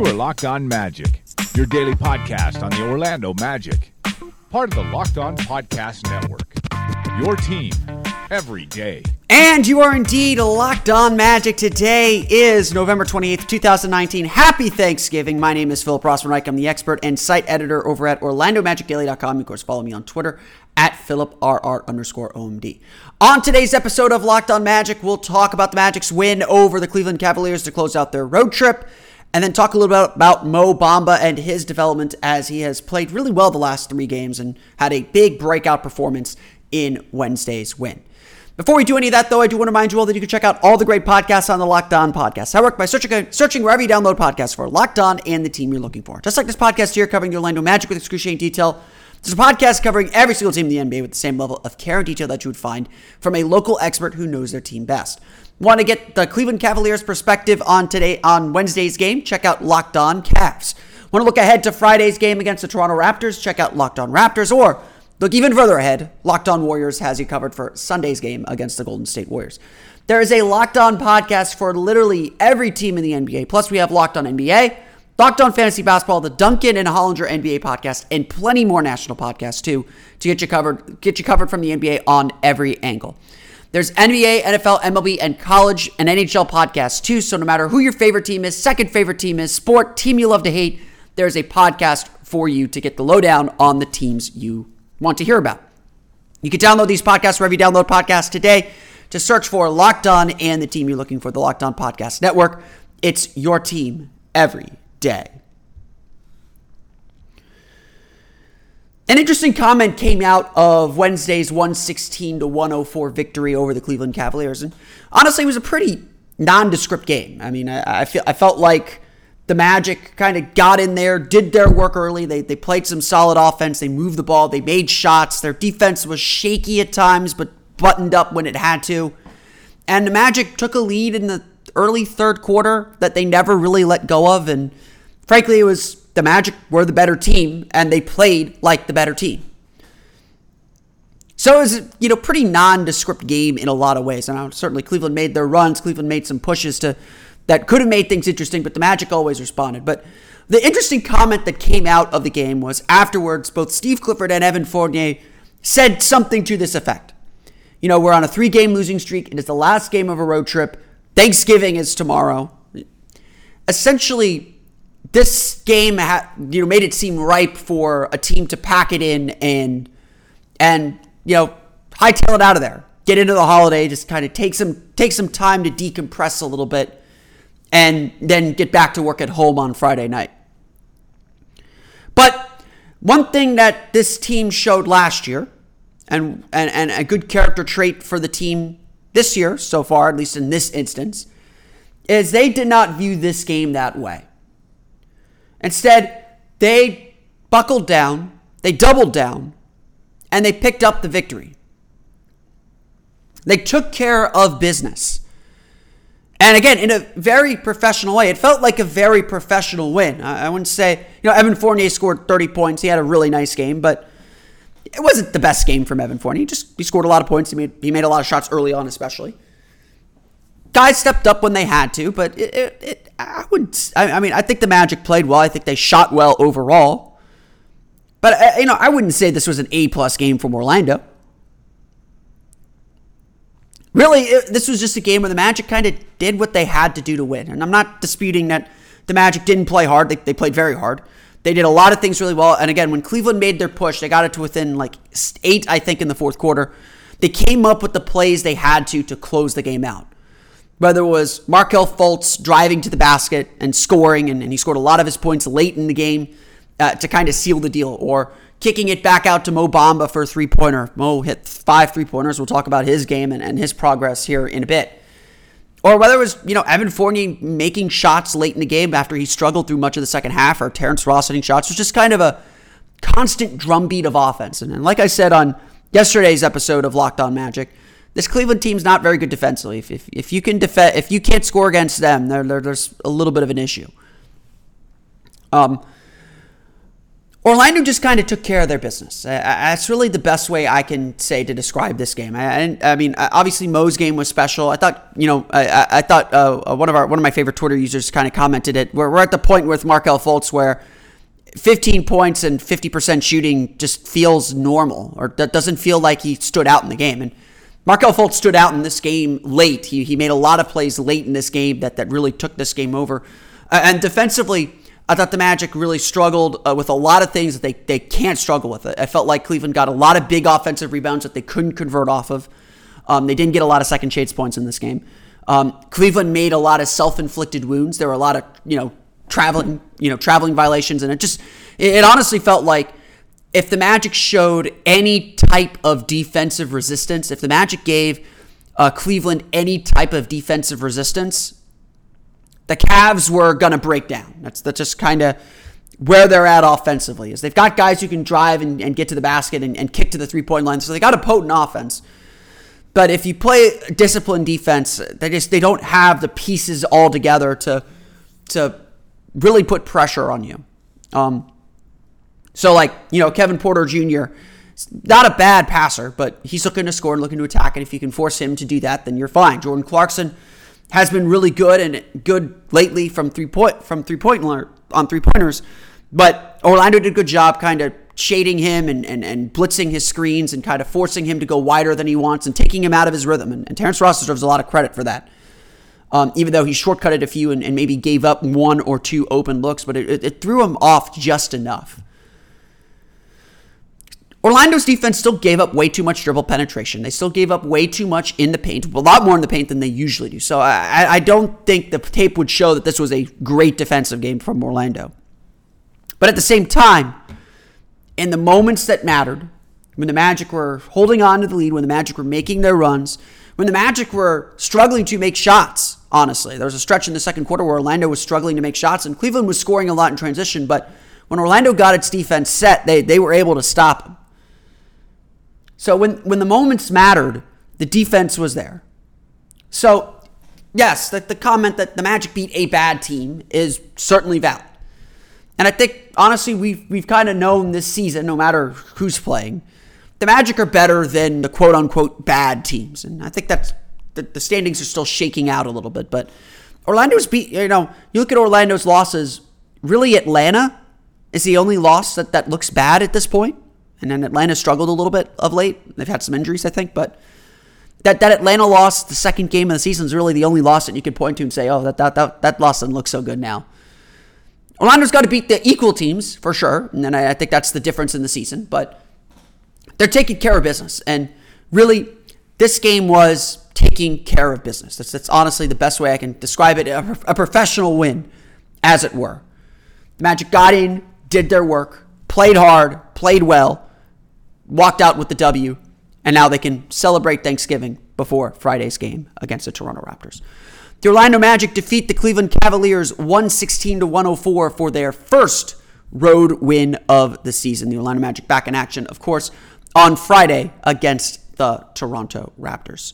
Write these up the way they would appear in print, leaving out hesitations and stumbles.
You are Locked On Magic, your daily podcast on the Orlando Magic. Part of the Locked On Podcast Network. Your team every day. And you are indeed Locked On Magic. Today is November 28th, 2019. Happy Thanksgiving. My name is Philip Rossman-Reich. I'm the expert and site editor over at OrlandoMagicDaily.com. Of course, follow me on Twitter at PhilipRR_OMD. On today's episode of Locked On Magic, we'll talk about the Magic's win over the Cleveland Cavaliers to close out their road trip, and then talk a little bit about Mo Bamba and his development as he has played really well the last 3 games and had a big breakout performance in Wednesday's win. Before we do any of that, though, I do want to remind you all that you can check out all the great podcasts on the Locked On Podcast Network by searching wherever you download podcasts for Locked On and the team you're looking for. Just like this podcast here covering the Orlando Magic with excruciating detail, there's a podcast covering every single team in the NBA with the same level of care and detail that you would find from a local expert who knows their team best. Want to get the Cleveland Cavaliers perspective on Wednesday's game? Check out Locked On Cavs. Want to look ahead to Friday's game against the Toronto Raptors? Check out Locked On Raptors. Or look even further ahead, Locked On Warriors has you covered for Sunday's game against the Golden State Warriors. There is a Locked On podcast for literally every team in the NBA. Plus, we have Locked On NBA, Locked On Fantasy Basketball, the Duncan and Hollinger NBA podcast, and plenty more national podcasts too to get you covered from the NBA on every angle. There's NBA, NFL, MLB, and college and NHL podcasts too. So no matter who your favorite team is, second favorite team is, sport, team you love to hate, there's a podcast for you to get the lowdown on the teams you want to hear about. You can download these podcasts wherever you download podcasts today. Just search for Locked On and the team you're looking for, the Locked On Podcast Network. It's your team every day. An interesting comment came out of Wednesday's 116-104 victory over the Cleveland Cavaliers. And honestly, it was a pretty nondescript game. I mean, I felt like the Magic kind of got in there, did their work early. They played some solid offense. They moved the ball. They made shots. Their defense was shaky at times, but buttoned up when it had to. And the Magic took a lead in the early third quarter that they never really let go of. And frankly, it was the Magic were the better team, and they played like the better team. So it was a pretty nondescript game in a lot of ways. And certainly Cleveland made their runs. Cleveland made some pushes that could have made things interesting, but the Magic always responded. But the interesting comment that came out of the game was afterwards, both Steve Clifford and Evan Fournier said something to this effect. We're on a 3-game losing streak. It is the last game of a road trip. Thanksgiving is tomorrow. Essentially, this game made it seem ripe for a team to pack it in and hightail it out of there. Get into the holiday, just kind of take some time to decompress a little bit, and then get back to work at home on Friday night. But one thing that this team showed last year, and a good character trait for the team this year so far, at least in this instance, is they did not view this game that way. Instead, they buckled down, they doubled down, and they picked up the victory. They took care of business. And again, in a very professional way. It felt like a very professional win. I wouldn't say, Evan Fournier scored 30 points. He had a really nice game, but it wasn't the best game from Evan Fournier. He scored a lot of points. He made a lot of shots early on, especially. Guys stepped up when they had to, but I think the Magic played well. I think they shot well overall. But, I wouldn't say this was an A-plus game from Orlando. Really, this was just a game where the Magic kind of did what they had to do to win. And I'm not disputing that the Magic didn't play hard. They played very hard. They did a lot of things really well. And again, when Cleveland made their push, they got it to within 8, I think, in the fourth quarter. They came up with the plays they had to close the game out. Whether it was Markelle Fultz driving to the basket and scoring, and he scored a lot of his points late in the game to kind of seal the deal, or kicking it back out to Mo Bamba for a three-pointer. Mo hit 5 3-pointers. We'll talk about his game and his progress here in a bit. Or whether it was, Evan Fournier making shots late in the game after he struggled through much of the second half, or Terrence Ross hitting shots. It was just kind of a constant drumbeat of offense. And like I said on yesterday's episode of Locked On Magic, this Cleveland team's not very good defensively. If you can't score against them, there's a little bit of an issue. Orlando just kind of took care of their business. That's really the best way I can say to describe this game. I mean, obviously Mo's game was special. I thought, I thought one of my favorite Twitter users kind of commented it. We're at the point with Markelle Fultz where 15 points and 50% shooting just feels normal, or that doesn't feel like he stood out in the game. And Markelle Fultz stood out in this game late. He made a lot of plays late in this game that really took this game over. And defensively, I thought the Magic really struggled with a lot of things that they can't struggle with. I felt like Cleveland got a lot of big offensive rebounds that they couldn't convert off of. They didn't get a lot of second chance points in this game. Cleveland made a lot of self-inflicted wounds. There were a lot of, traveling violations, and it honestly felt like if the Magic showed any type of defensive resistance, if the Magic gave Cleveland any type of defensive resistance, the Cavs were going to break down. That's just kind of where they're at offensively. Is they've got guys who can drive and get to the basket and kick to the three-point line, so they got a potent offense. But if you play disciplined defense, they don't have the pieces all together to really put pressure on you. So Kevin Porter Jr., not a bad passer, but he's looking to score and looking to attack, and if you can force him to do that, then you're fine. Jordan Clarkson has been really good and good lately on three-pointers, but Orlando did a good job kind of shading him and blitzing his screens and kind of forcing him to go wider than he wants and taking him out of his rhythm. And Terrence Ross deserves a lot of credit for that. Even though he shortcutted a few and maybe gave up one or two open looks, but it threw him off just enough. Orlando's defense still gave up way too much dribble penetration. They still gave up way too much in the paint, a lot more in the paint than they usually do. So I don't think the tape would show that this was a great defensive game from Orlando. But at the same time, in the moments that mattered, when the Magic were holding on to the lead, when the Magic were making their runs, when the Magic were struggling to make shots, honestly. There was a stretch in the second quarter where Orlando was struggling to make shots, and Cleveland was scoring a lot in transition, but when Orlando got its defense set, they were able to stop them. So when the moments mattered, the defense was there. So, yes, the comment that the Magic beat a bad team is certainly valid. And I think, honestly, we've kind of known this season, no matter who's playing, the Magic are better than the quote-unquote bad teams. And I think that's the standings are still shaking out a little bit. But Orlando's you look at Orlando's losses, really Atlanta is the only loss that looks bad at this point. And then Atlanta struggled a little bit of late. They've had some injuries, I think. But that Atlanta loss, the second game of the season, is really the only loss that you could point to and say, oh, that loss doesn't look so good now. Orlando's got to beat the equal teams, for sure. And then I think that's the difference in the season. But they're taking care of business. And really, this game was taking care of business. That's honestly the best way I can describe it. A professional win, as it were. The Magic got in, did their work, played hard, played well, walked out with the W, and now they can celebrate Thanksgiving before Friday's game against the Toronto Raptors. The Orlando Magic defeat the Cleveland Cavaliers 116-104 for their first road win of the season. The Orlando Magic back in action, of course, on Friday against the Toronto Raptors.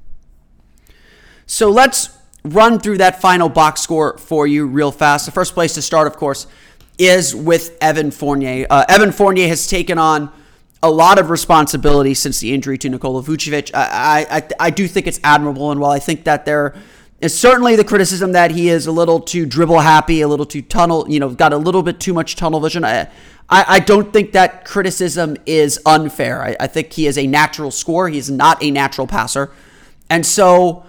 So let's run through that final box score for you real fast. The first place to start, of course, is with Evan Fournier. Evan Fournier has taken on a lot of responsibility since the injury to Nikola Vucevic. I do think it's admirable, and while I think that there is certainly the criticism that he is a little too dribble happy, a little too tunnel, got a little bit too much tunnel vision, I don't think that criticism is unfair. I think he is a natural scorer. He is not a natural passer. And so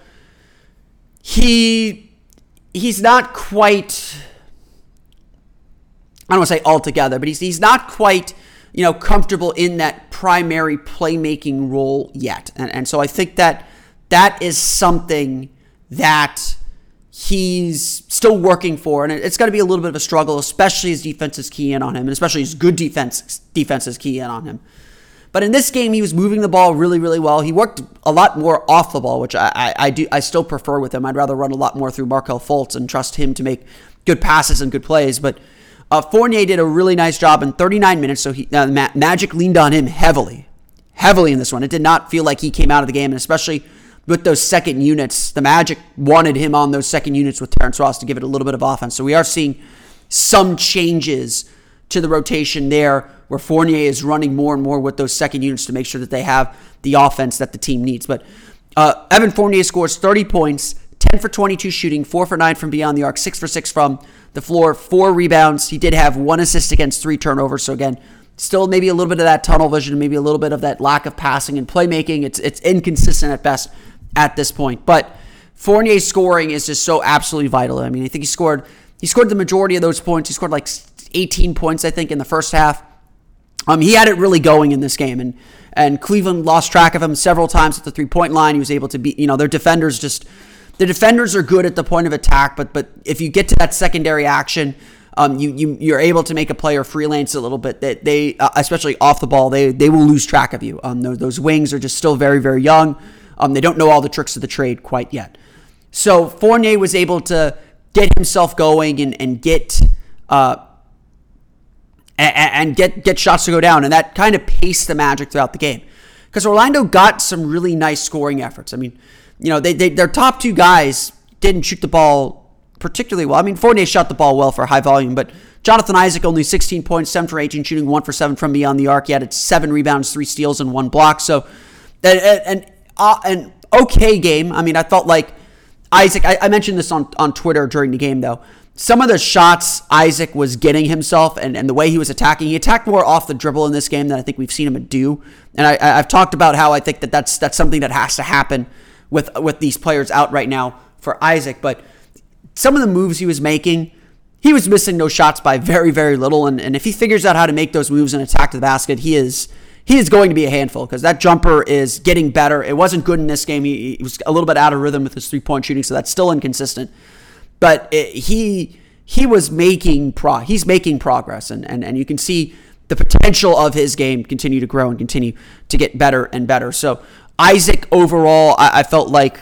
he's not quite, I don't want to say altogether, but he's not quite, comfortable in that primary playmaking role yet. And so I think that is something that he's still working for, and it's going to be a little bit of a struggle, especially as defense is key in on him, and especially as good defense is key in on him. But in this game, he was moving the ball really, really well. He worked a lot more off the ball, which I still prefer with him. I'd rather run a lot more through Markelle Fultz and trust him to make good passes and good plays. But Fournier did a really nice job in 39 minutes, so Magic leaned on him heavily in this one. It did not feel like he came out of the game, and especially with those second units, the Magic wanted him on those second units with Terrence Ross to give it a little bit of offense. So we are seeing some changes to the rotation there, where Fournier is running more and more with those second units to make sure that they have the offense that the team needs. But Evan Fournier scores 30 points, 10 for 22 shooting, 4 for 9 from beyond the arc, 6 for 6 from the floor, 4 rebounds. He did have 1 assist against 3 turnovers. So again, still maybe a little bit of that tunnel vision, maybe a little bit of that lack of passing and playmaking. It's inconsistent at best at this point. But Fournier's scoring is just so absolutely vital. I mean, I think he scored the majority of those points. He scored like 18 points, I think, in the first half. He had it really going in this game, and Cleveland lost track of him several times at the 3-point line. He was able to beat, their defenders the defenders are good at the point of attack, but if you get to that secondary action, you're able to make a player freelance a little bit. That they, especially off the ball, they will lose track of you. Those wings are just still very, very young. They don't know all the tricks of the trade quite yet. So Fournier was able to get himself going and get shots to go down, and that kind of paced the Magic throughout the game. Because Orlando got some really nice scoring efforts. I mean, their top 2 guys didn't shoot the ball particularly well. I mean, Fournier shot the ball well for high volume, but Jonathan Isaac only 16 points, 7 for 18, shooting 1 for 7 from beyond the arc. He had 7 rebounds, 3 steals, and 1 block. So, an okay game. I mean, I felt like Isaac, I mentioned this on Twitter during the game, though. Some of the shots Isaac was getting himself and the way he was attacking, he attacked more off the dribble in this game than I think we've seen him do. And I've talked about how I think that's something that has to happen with these players out right now for Isaac. But some of the moves he was making, he was missing those shots by very, very little. And if he figures out how to make those moves and attack the basket, he is going to be a handful, because that jumper is getting better. It wasn't good in this game. He was a little bit out of rhythm with his 3-point shooting, so that's still inconsistent. But he was making progress, and you can see the potential of his game continue to grow and continue to get better and better. So Isaac overall, I felt like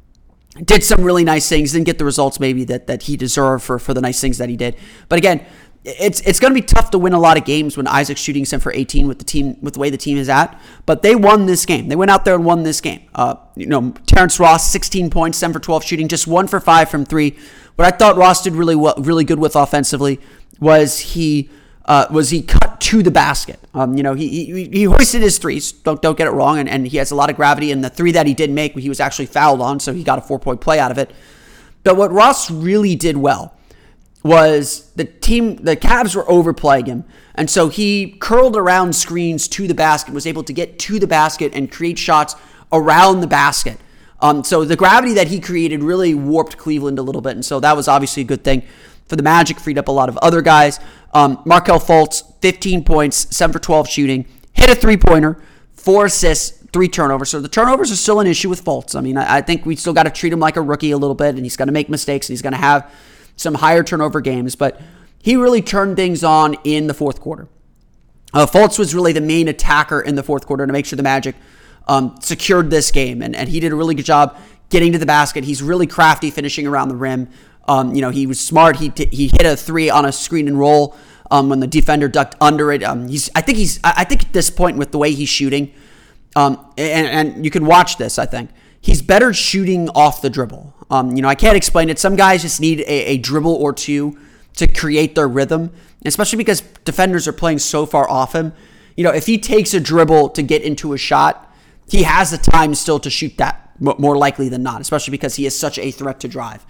did some really nice things. Didn't get the results maybe that he deserved for the nice things that he did. But again, it's going to be tough to win a lot of games when Isaac's shooting 7 for 18 with the way the team is at. But they won this game. They went out there and won this game. Terrence Ross, 16 points, 7 for 12 shooting, just 1 for 5 from 3. What I thought Ross did really good with offensively was he cut to the basket. He hoisted his threes. Don't get it wrong, and he has a lot of gravity. And the 3 that he did make, he was actually fouled on, so he got a 4-point play out of it. But what Ross really did well was the Cavs were overplaying him, and so he curled around screens to the basket, was able to get to the basket and create shots around the basket. So the gravity that he created really warped Cleveland a little bit, and so that was obviously a good thing for the Magic, freed up a lot of other guys. Markelle Fultz, 15 points, 7 for 12 shooting, hit a 3-pointer, 4 assists, 3 turnovers. So the turnovers are still an issue with Fultz. I mean, I think we still got to treat him like a rookie a little bit, and he's going to make mistakes, and he's going to have some higher turnover games, but he really turned things on in the fourth quarter. Fultz was really the main attacker in the fourth quarter to make sure the Magic secured this game, and he did a really good job getting to the basket. He's really crafty finishing around the rim. He was smart. He hit a 3 on a screen and roll when the defender ducked under it. I think at this point with the way he's shooting, and you can watch this, I think he's better shooting off the dribble. I can't explain it. Some guys just need a dribble or two to create their rhythm, especially because defenders are playing so far off him. If he takes a dribble to get into a shot, he has the time still to shoot that more likely than not, especially because he is such a threat to drive.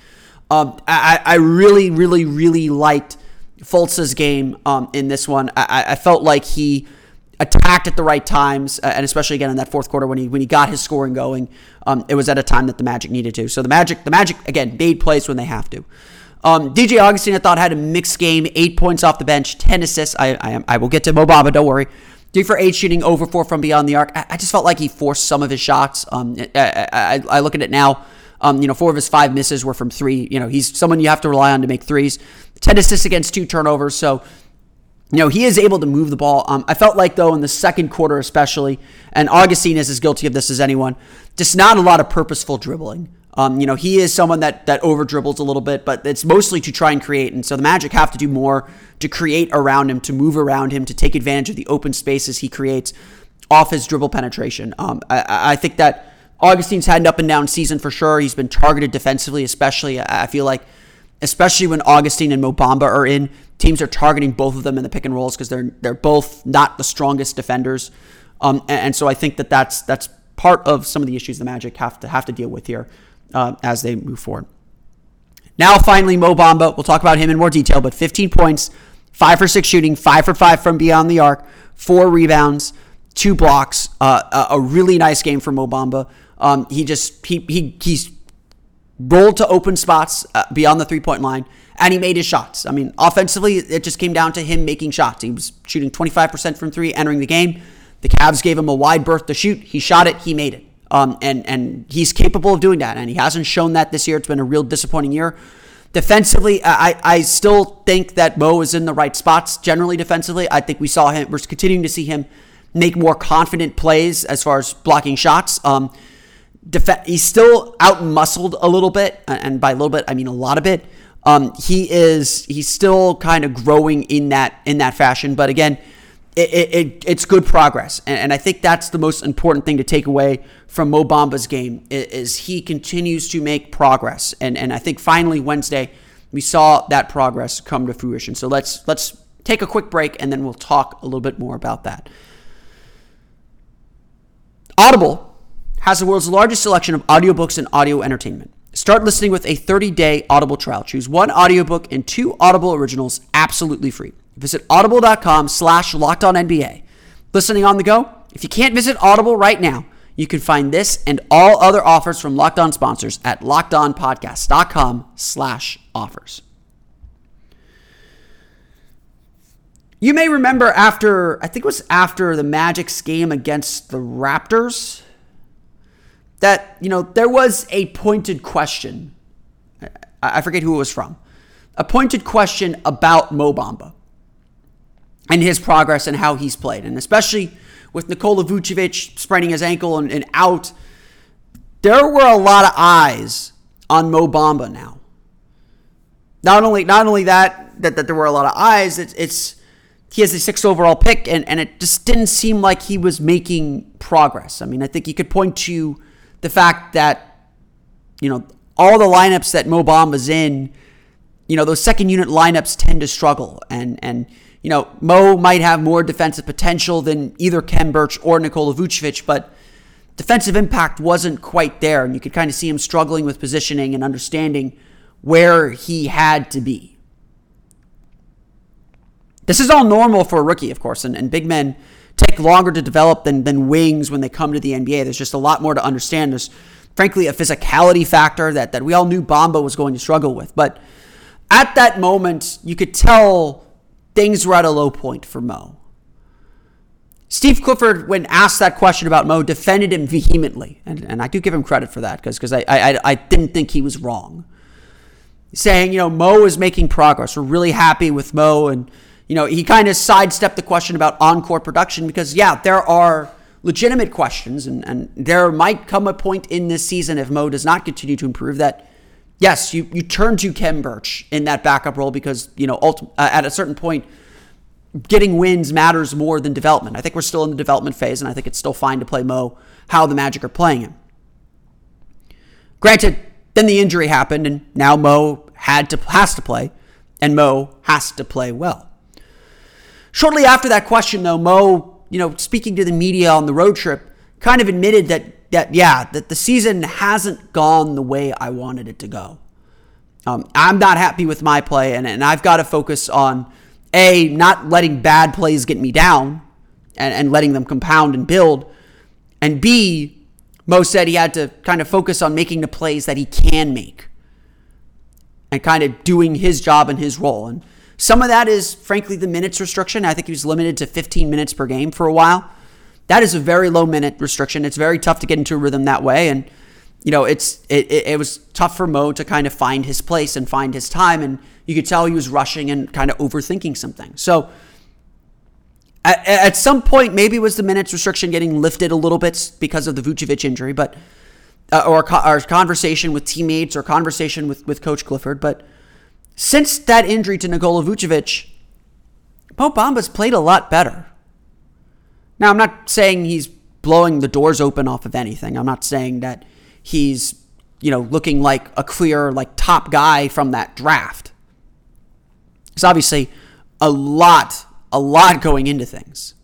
I really, really, really liked Fultz's game in this one. I felt like he attacked at the right times, and especially again in that fourth quarter when he got his scoring going, it was at a time that the Magic needed to. So the Magic again made plays when they have to. DJ Augustine, I thought, had a mixed game. 8 points off the bench, 10 assists. I will get to Mo Bamba, don't worry. 3 for 8 shooting, over 4 from beyond the arc. I just felt like he forced some of his shots. I look at it now. 4 of his 5 misses were from 3. He's someone you have to rely on to make threes. 10 assists against 2 turnovers. So, he is able to move the ball. I felt like, though, in the second quarter especially, and Augustine is as guilty of this as anyone, just not a lot of purposeful dribbling. He is someone that over dribbles a little bit, but it's mostly to try and create. And so the Magic have to do more to create around him, to move around him, to take advantage of the open spaces he creates off his dribble penetration. I think that Augustine's had an up and down season for sure. He's been targeted defensively, especially. I feel like, especially when Augustine and Mo Bamba are in, teams are targeting both of them in the pick and rolls because they're both not the strongest defenders. And so I think that's part of some of the issues the Magic have to deal with here as they move forward. Now, finally, Mo Bamba. We'll talk about him in more detail, but 15 points, 5 for 6 shooting, 5 for 5 from beyond the arc, 4 rebounds, 2 blocks. A really nice game for Mo Bamba. He's rolled to open spots beyond the 3-point line, and he made his shots. I mean, offensively, it just came down to him making shots. He was shooting 25% from 3 entering the game. The Cavs gave him a wide berth to shoot. He shot it. He made it. And he's capable of doing that, and he hasn't shown that this year. It's been a real disappointing year. Defensively, I still think that Mo is in the right spots generally defensively. I think we're continuing to see him make more confident plays as far as blocking shots. He's still out-muscled a little bit, and by a little bit, I mean a lot of it. He's still kind of growing in that fashion, but again, it's good progress, and I think that's the most important thing to take away from Mo Bamba's game is he continues to make progress, and I think finally Wednesday we saw that progress come to fruition. So let's take a quick break, and then we'll talk a little bit more about that. Audible has the world's largest selection of audiobooks and audio entertainment. Start listening with a 30-day Audible trial. Choose 1 audiobook and 2 Audible originals absolutely free. Visit audible.com/LockedOnNBA. Listening on the go? If you can't visit Audible right now, you can find this and all other offers from Locked On sponsors at LockedOnPodcast.com/offers. You may remember after the Magic's game against the Raptors that, there was a pointed question. I forget who it was from. A pointed question about Mo Bamba and his progress and how he's played. And especially with Nikola Vucevic spraining his ankle and out, there were a lot of eyes on Mo Bamba now. Not only that there were a lot of eyes, he has a 6th overall pick, and it just didn't seem like he was making progress. I mean, I think you could point to the fact that, all the lineups that Mo Bamba's in, those second unit lineups tend to struggle. And Mo might have more defensive potential than either Khem Birch or Nikola Vucevic, but defensive impact wasn't quite there. And you could kind of see him struggling with positioning and understanding where he had to be. This is all normal for a rookie, of course, and big men take longer to develop than wings when they come to the NBA. There's just a lot more to understand. There's, frankly, a physicality factor that we all knew Bamba was going to struggle with. But at that moment, you could tell things were at a low point for Mo. Steve Clifford, when asked that question about Mo, defended him vehemently. And I do give him credit for that because I didn't think he was wrong. Saying, Mo is making progress. We're really happy with Mo. And, he kind of sidestepped the question about on-court production because, there are legitimate questions. And there might come a point in this season if Mo does not continue to improve that, yes, you turn to Khem Birch in that backup role because, at a certain point, getting wins matters more than development. I think we're still in the development phase, and I think it's still fine to play Mo how the Magic are playing him. Granted, then the injury happened, and now Mo has to play, and Mo has to play well. Shortly after that question, though, Mo, speaking to the media on the road trip, kind of admitted that the season hasn't gone the way I wanted it to go. I'm not happy with my play, and I've got to focus on, A, not letting bad plays get me down and letting them compound and build, and B, Mo said he had to kind of focus on making the plays that he can make and kind of doing his job and his role. And some of that is, frankly, the minutes restriction. I think he was limited to 15 minutes per game for a while. That is a very low minute restriction. It's very tough to get into a rhythm that way. And, it was tough for Mo to kind of find his place and find his time. And you could tell he was rushing and kind of overthinking some things. So at some point, maybe it was the minutes restriction getting lifted a little bit because of the Vucevic injury, but or our conversation with teammates or conversation with Coach Clifford. But since that injury to Nikola Vucevic, Mo Bamba's played a lot better. Now, I'm not saying he's blowing the doors open off of anything. I'm not saying that he's, looking like a clear, top guy from that draft. Because obviously, a lot going into things.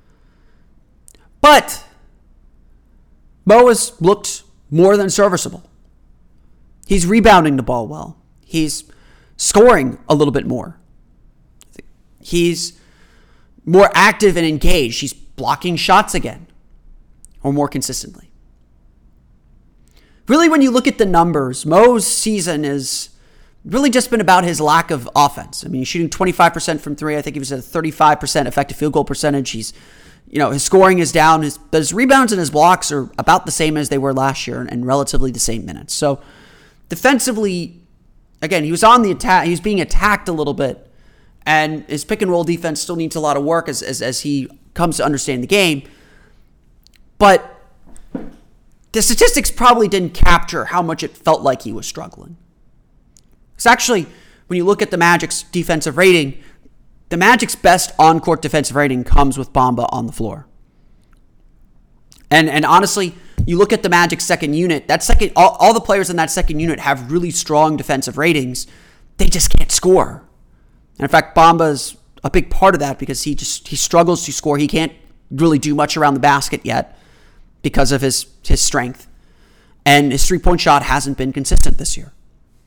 But Mo has looked more than serviceable. He's rebounding the ball well. He's scoring a little bit more. He's more active and engaged. He's blocking shots again, or more consistently. Really, when you look at the numbers, Mo's season has really just been about his lack of offense. I mean, he's shooting 25% from three. I think he was at a 35% effective field goal percentage. His scoring is down. His rebounds and his blocks are about the same as they were last year and relatively the same minutes. So defensively, again, he was on the attack. He was being attacked a little bit, and his pick and roll defense still needs a lot of work as he comes to understand the game. But the statistics probably didn't capture how much it felt like he was struggling. It's actually, when you look at the Magic's defensive rating, the Magic's best on-court defensive rating comes with Bamba on the floor. And honestly, you look at the Magic's second unit, all the players in that second unit have really strong defensive ratings. They just can't score. And in fact, Bamba's a big part of that because he struggles to score. He can't really do much around the basket yet because of his strength. And his three-point shot hasn't been consistent this year.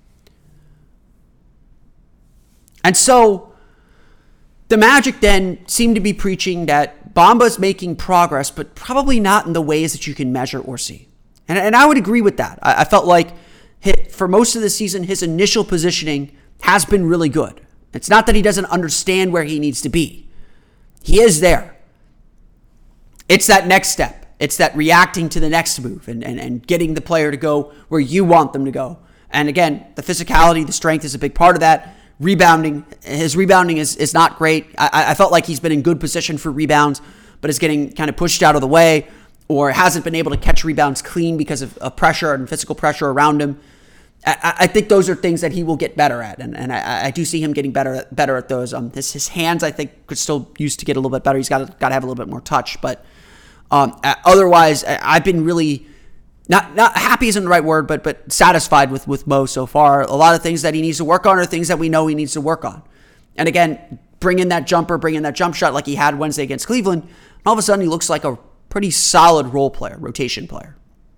And so the Magic then seem to be preaching that Bamba's making progress, but probably not in the ways that you can measure or see. And I would agree with that. I felt like for most of the season, his initial positioning has been really good. It's not that he doesn't understand where he needs to be. He is there. It's that next step. It's that reacting to the next move and getting the player to go where you want them to go. And again, the physicality, the strength is a big part of that. His rebounding is not great. I felt like he's been in good position for rebounds, but is getting kind of pushed out of the way or hasn't been able to catch rebounds clean because of pressure and physical pressure around him. I think those are things that he will get better at, and I do see him getting better at those. His hands, I think, could still use to get a little bit better. He's got to have a little bit more touch, but otherwise, I've been really not happy isn't the right word, but satisfied with Mo so far. A lot of things that he needs to work on are things that we know he needs to work on. And again, bring in that jump shot like he had Wednesday against Cleveland, and all of a sudden he looks like a pretty solid role player, rotation player.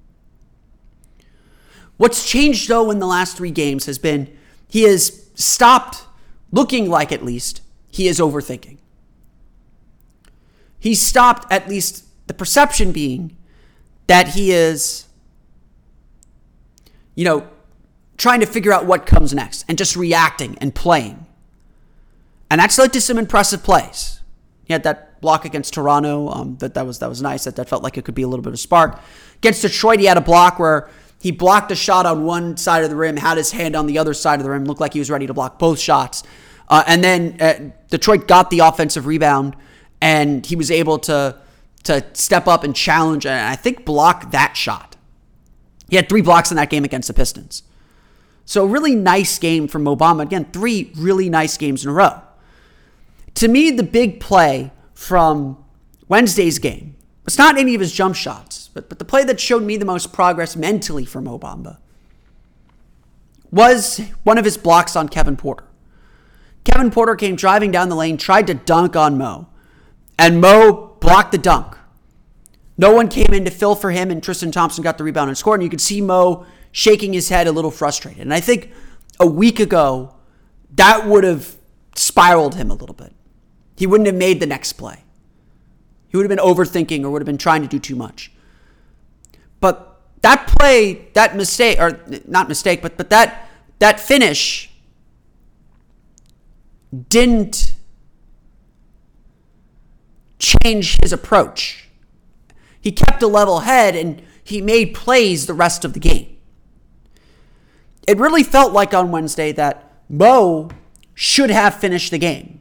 What's changed, though, in the last 3 games has been he has stopped looking like, at least, he is overthinking. He's stopped, at least the perception being, that he is, trying to figure out what comes next and just reacting and playing. And that's led to some impressive plays. He had that block against Toronto. That was nice. That felt like it could be a little bit of a spark. Against Detroit, he had a block where he blocked a shot on one side of the rim, had his hand on the other side of the rim, looked like he was ready to block both shots. And then Detroit got the offensive rebound, and he was able to step up and challenge and I think block that shot. He had 3 blocks in that game against the Pistons. So a really nice game from Mo Bamba. Again, 3 really nice games in a row. To me, the big play from Wednesday's game was not any of his jump shots, but the play that showed me the most progress mentally for Mo Bamba was one of his blocks on Kevin Porter. Kevin Porter came driving down the lane, tried to dunk on Mo, and Mo blocked the dunk. No one came in to fill for him, and Tristan Thompson got the rebound and scored, and you could see Mo shaking his head a little frustrated. And I think a week ago, that would have spiraled him a little bit. He wouldn't have made the next play. He would have been overthinking or would have been trying to do too much. But that play, that mistake, or not mistake, but that finish didn't change his approach. He kept a level head and he made plays the rest of the game. It really felt like on Wednesday that Mo should have finished the game.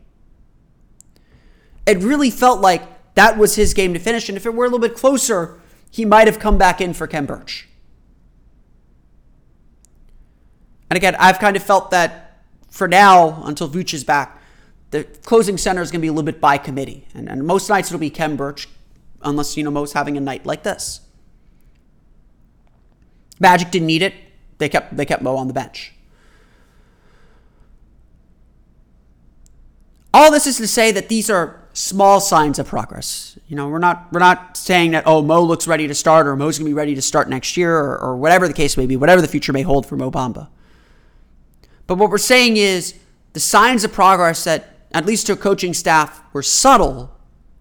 It really felt like that was his game to finish, and if it were a little bit closer, he might have come back in for Khem Birch. And again, I've kind of felt that for now, until Vooch is back, the closing center is going to be a little bit by committee. And most nights it'll be Khem Birch, unless, Mo's having a night like this. Magic didn't need it. They kept Mo on the bench. All this is to say that these are small signs of progress. We're not saying that, Mo looks ready to start, or Mo's going to be ready to start next year, or whatever the case may be, whatever the future may hold for Mo Bamba. But what we're saying is the signs of progress that, at least to a coaching staff, were subtle,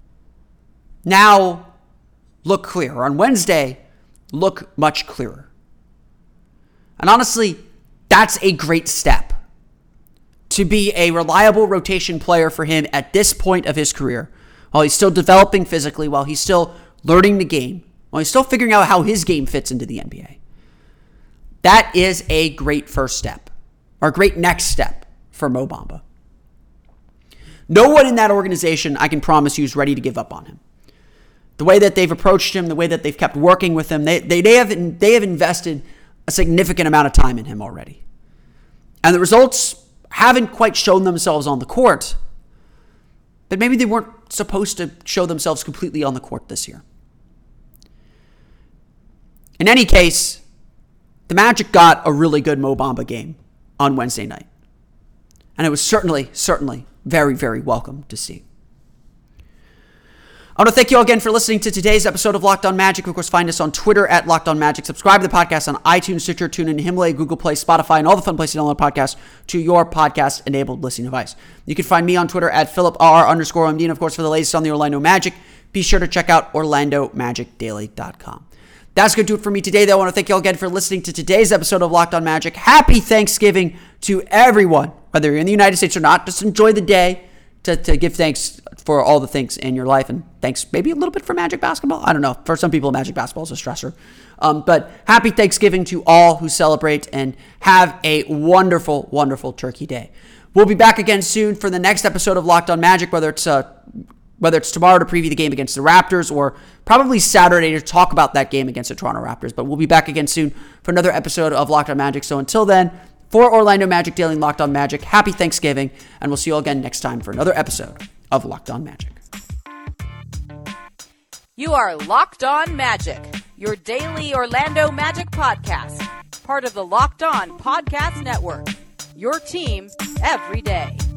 now look clear. On Wednesday, look much clearer. And honestly, that's a great step. To be a reliable rotation player for him at this point of his career, while he's still developing physically, while he's still learning the game, while he's still figuring out how his game fits into the NBA. That is a great first step, or a great next step for Mo Bamba. No one in that organization, I can promise you, is ready to give up on him. The way that they've approached him, the way that they've kept working with him, they have invested a significant amount of time in him already. And the results haven't quite shown themselves on the court, but maybe they weren't supposed to show themselves completely on the court this year. In any case, the Magic got a really good Mo Bamba game on Wednesday night. And it was certainly very, very welcome to see. I want to thank you all again for listening to today's episode of Locked On Magic. Of course, find us on Twitter at Locked On Magic. Subscribe to the podcast on iTunes, Stitcher, TuneIn, Himalaya, Google Play, Spotify, and all the fun places to download podcasts to your podcast-enabled listening device. You can find me on Twitter at PhilipR_MD. And of course, for the latest on the Orlando Magic, be sure to check out OrlandoMagicDaily.com. That's going to do it for me today, though. I want to thank you all again for listening to today's episode of Locked On Magic. Happy Thanksgiving to everyone, whether you're in the United States or not. Just enjoy the day to give thanks for all the things in your life, and thanks maybe a little bit for Magic basketball. I don't know. For some people, Magic basketball is a stressor. But happy Thanksgiving to all who celebrate, and have a wonderful, wonderful Turkey Day. We'll be back again soon for the next episode of Locked On Magic, whether it's tomorrow to preview the game against the Raptors, or probably Saturday to talk about that game against the Toronto Raptors. But we'll be back again soon for another episode of Locked On Magic. So until then, for Orlando Magic Daily and Locked On Magic, happy Thanksgiving, and we'll see you all again next time for another episode of Locked On Magic. You are Locked On Magic, your daily Orlando Magic podcast, part of the Locked On Podcast Network, your team every day.